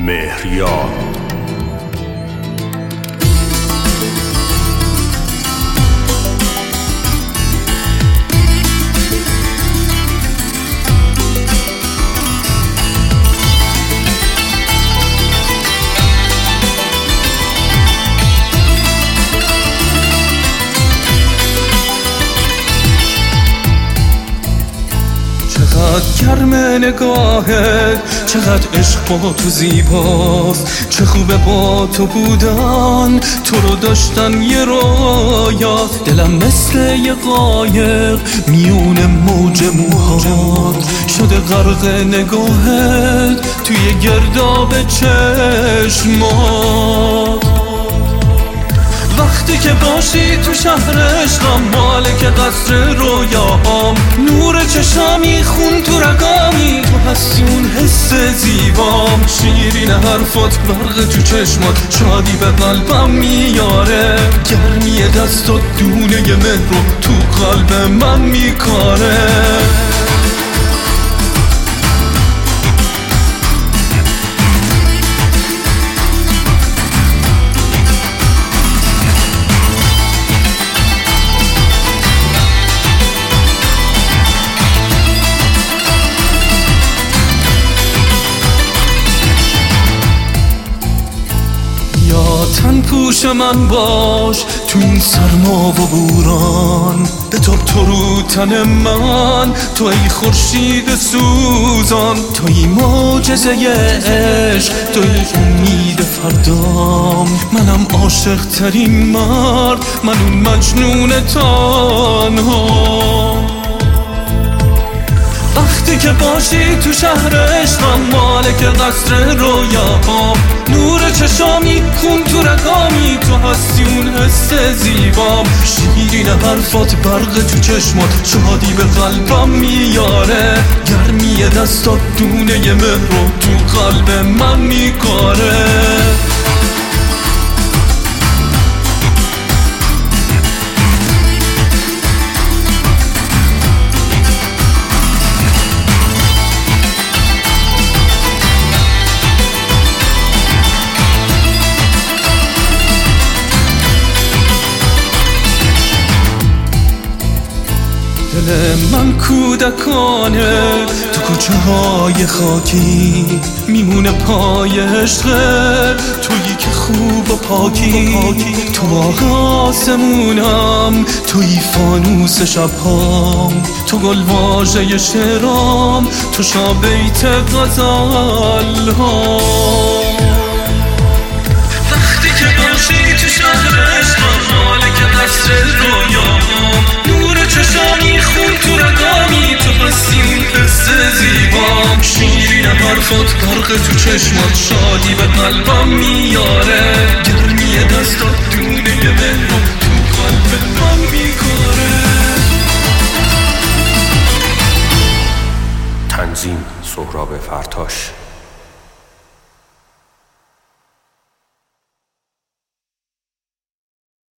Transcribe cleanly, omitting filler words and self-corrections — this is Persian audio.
مهریار. چقدر گرم نگاهت، چقدر عشق با تو زیباست، چه خوبه با تو بودن، تو رو داشتن یه رویا. دلم مثل یه قایق میون موج موهات، شده غرق نگاهت توی گرداب چشمات. وقتی که باشی تو شهر عشقم، مالک قصر رویاهام، نور چشامی، خون تو رگامی، تو هستی اون حس زیبام. شیرین حرفات، برق تو چشمات، شادی به قلبم میاره، گرمی دستات دونه مهر رو تو قلب من میکاره. تن پوش من باش تو این سرما و بوران، بتاب تو رو تن من، تو ای خورشید سوزان، تو ای معجزه عشق، تو ای امید فردام. منم عاشق ترین مرد، من اون مجنون تنها. وقتی که باشی تو شهر عشقم، مالک قصر رویاهام، نور چشامی، خون تو رگامی، تو هستی اون حس زیبام. شیرین حرفات، برق تو چشمات، شادی به قلبم میاره، گرمی دستات دونه مهر رو تو قلب من میکاره. دل من کودکانه تو کوچه های خاکی، میمونه پای عشقه، تویی که خوب و پاکی. تو باغ آسمونم، تویی فانوس شبهام، تو گل واژه شعرام، تو شابیت غزل ها. وقتی که باشی تو شهر عشقم، مالک قصر رویاهام، نور چشامی، خون تو رگامی، تو هستی اون حس زیبام. شیرین حرفات، برق تو چشمات، شادی به قلبم میاره، گرمی دستات دونه مهر رو تو قلب من میکاره. تنظیم سهراب فرتاش.